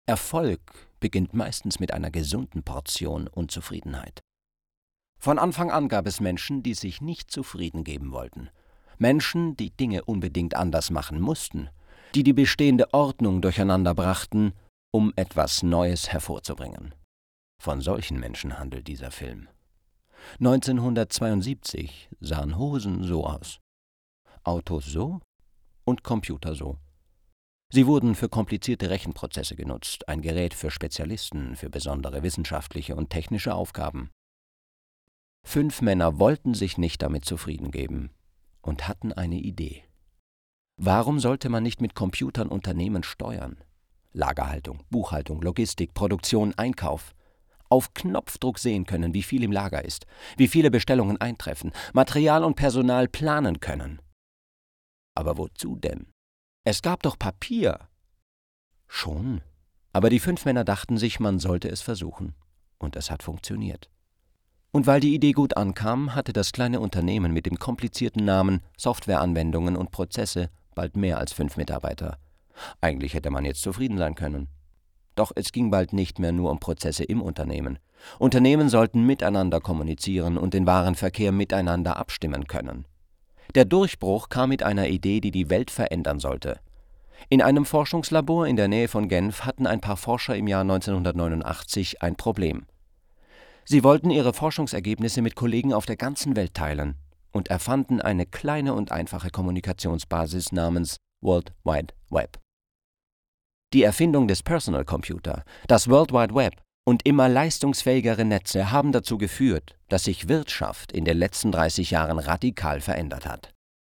Erfolg beginnt meistens mit einer gesunden Portion Unzufriedenheit. Von Anfang an gab es Menschen, die sich nicht zufrieden geben wollten. Menschen, die Dinge unbedingt anders machen mussten, die die bestehende Ordnung durcheinander brachten, um etwas Neues hervorzubringen. Von solchen Menschen handelt dieser Film. 1972 sahen Hosen so aus, Autos so und Computer so. Sie wurden für komplizierte Rechenprozesse genutzt, ein Gerät für Spezialisten, für besondere wissenschaftliche und technische Aufgaben. 5 Männer wollten sich nicht damit zufrieden geben und hatten eine Idee. Warum sollte man nicht mit Computern Unternehmen steuern? Lagerhaltung, Buchhaltung, Logistik, Produktion, Einkauf. Auf Knopfdruck sehen können, wie viel im Lager ist, wie viele Bestellungen eintreffen, Material und Personal planen können. Aber wozu denn? Es gab doch Papier. Schon. Aber die 5 Männer dachten sich, man sollte es versuchen. Und es hat funktioniert. Und weil die Idee gut ankam, hatte das kleine Unternehmen mit dem komplizierten Namen Softwareanwendungen und Prozesse bald mehr als 5 Mitarbeiter. Eigentlich hätte man jetzt zufrieden sein können. Doch es ging bald nicht mehr nur um Prozesse im Unternehmen. Unternehmen sollten miteinander kommunizieren und den Warenverkehr miteinander abstimmen können. Der Durchbruch kam mit einer Idee, die die Welt verändern sollte. In einem Forschungslabor in der Nähe von Genf hatten ein paar Forscher im Jahr 1989 ein Problem. Sie wollten ihre Forschungsergebnisse mit Kollegen auf der ganzen Welt teilen und erfanden eine kleine und einfache Kommunikationsbasis namens World Wide Web. Die Erfindung des Personal Computer, das World Wide Web und immer leistungsfähigere Netze haben dazu geführt, dass sich Wirtschaft in den letzten 30 Jahren radikal verändert hat.